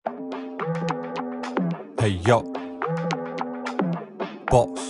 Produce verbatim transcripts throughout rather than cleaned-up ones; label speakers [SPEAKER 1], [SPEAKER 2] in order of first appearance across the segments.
[SPEAKER 1] Hey yo, boss.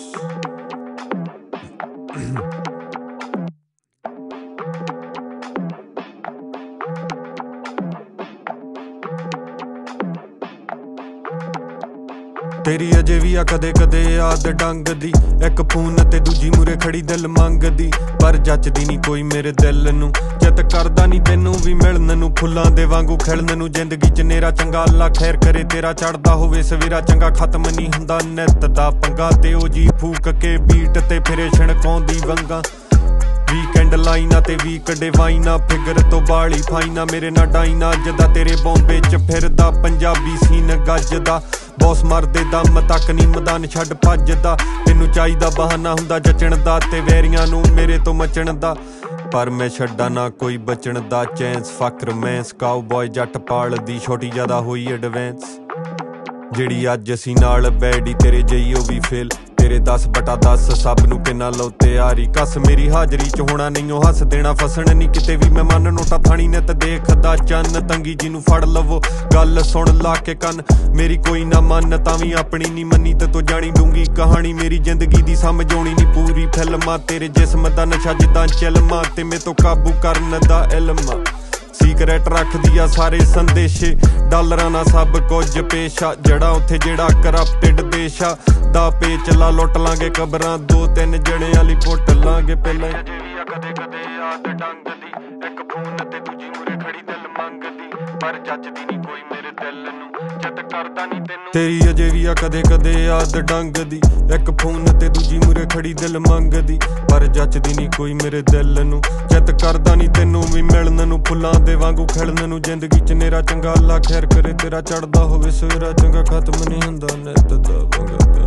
[SPEAKER 1] तेरी अजे भी आ कदे कदे याद डंग दी, एक फोन ते दूजी मूरे खड़ी दिल मंगदी, पर जचदी नहीं कोई मेरे दिल नू, चित करदा नहीं तेनू भी मिलन नू, फुल्लां दे वांगू खिलन नू, जिंदगी च नेरा चंगा अल्लाह खैर करे तेरा चढ़दा होवे सवेरा चंगा, खत्म नहीं हुंदा नित दा पंगा, ते ओ जी फूक के बीट ते फिरे छणकाउंदी वंगा, वीकेंड लाइना ते वीकडे वाइना, फिगर तो बाली फाइना, मेरे ना डाइना अजदा, तेरे बॉम्बे च फिरदा पंजाबी सीन गजदा, बॉस मरदे दम तक नी मैदान छड्ड भजदा, तेनू चाहीदा बहाना हुंदा जचण दा, ते वैरियां नू मेरे तो मचण दा, पर मैं छड्डा ना कोई बचण दा, चैंस फक रोमैंस, काउबॉय जट पाल दी छोटी ज्यादा होई एडवेंस, जेड़ी अज असी नाल बैडी तेरे जई ओ भी फेल, तेरे दस बटा दस सब नू किन्ना लो तैयारी, कस मेरी हाजरी च होना नहीं ओ हस देना, फसण नहीं किते भी मैं मन नोटा थानी ने ते देखदा चन्न, तंगी जी नू फड़ लवो गल सुन ला के कन, मेरी कोई ना मन तावी अपनी नहीं मनी, ते तो जानी डूंगी कहानी, मेरी जिंदगी दी समझ आउणी नहीं पूरी फिल्मा, तेरे जिस्म दा नशा जिद्दां चिलमा, ते मैं तो काबू करन दा इल्म, सीक्रेट रख दिया सारे संदेशे, डॉलरां ना सब कुछ पेशा, जड़ा उत्थे जेड़ा करप्टेड देशा दा पेचला, लुट लांगे कबरां दो तीन जणे आली पुट लांगे पहले, कदे कदे याद डंग दी, एक फोन ते दूजी मूरे खड़ी दिल मंगदी, पर जचदी नहीं कोई मेरे दिल नू, चित करदा नहीं तेनू, तेरी अजे भी आ कदे कदे याद डंग दी, एक फोन ते दूजी मूरे खड़ी दिल मंगदी, पर जचदी नहीं कोई मेरे दिल नू, चित करदा नहीं तेनू भी मिलन नू, फुल्लां दे वांगू खिलन नू, जिंदगी च नेरा चंगा अल्लाह खैर करे तेरा चढ़दा होवे सवेरा चंगा, खत्म नहीं हुंदा नित दा पंगा।